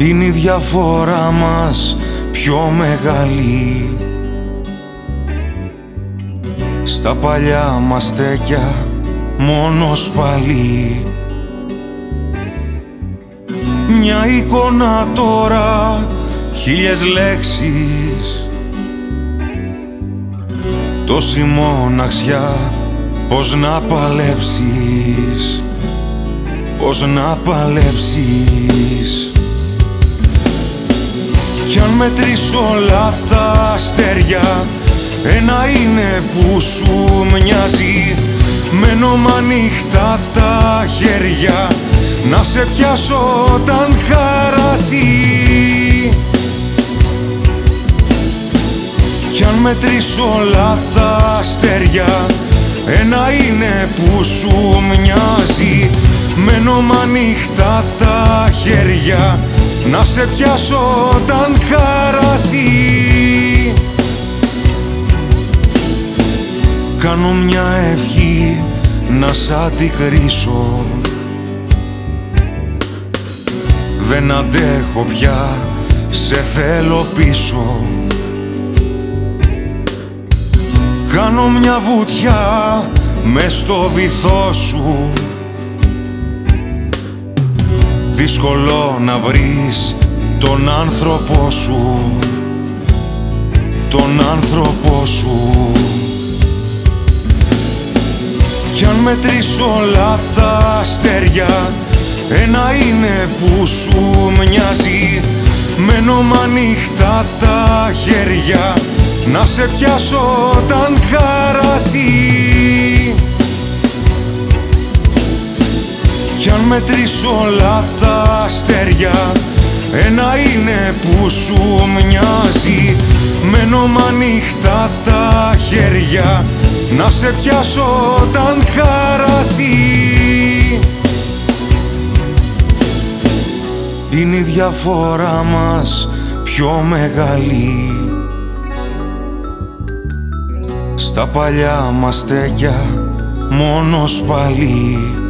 Είναι η διαφορά μας πιο μεγάλη. Στα παλιά μας στέκια μόνος πάλι. Μια εικόνα τώρα, χίλιες λέξεις. Τόση μοναξιά, πώς να παλέψεις, πώς να παλέψεις. Κι αν μετρήσω όλα τα αστέρια, ένα είναι που σου μοιάζει. Μένω μ' ανοιχτά τα χέρια, να σε πιάσω όταν χαράσει. Κι αν μετρήσω όλα τα αστέρια, ένα είναι που σου μοιάζει. Μένω μ' ανοιχτά τα χέρια, να σε πιάσω όταν χαράσει. Κάνω μια ευχή να σ' αντικρίσω. Δεν αντέχω πια, σε θέλω πίσω. Κάνω μια βουτιά μες στο βυθό σου. Δύσκολο να βρεις τον άνθρωπό σου, τον άνθρωπό σου. Κι αν μετρήσω όλα τα αστέρια, ένα είναι που σου μοιάζει. Μένω μ' ανοιχτά τα χέρια, να σε πιάσω όταν χαράσει. Κι αν μετρήσω όλα τα αστέρια, ένα είναι που σου μοιάζει. Μένω μ' ανοιχτά τα χέρια, να σε πιάσω όταν χαράσει. Είναι η διαφορά μας πιο μεγάλη. Στα παλιά μας στέκια μόνος πάλι.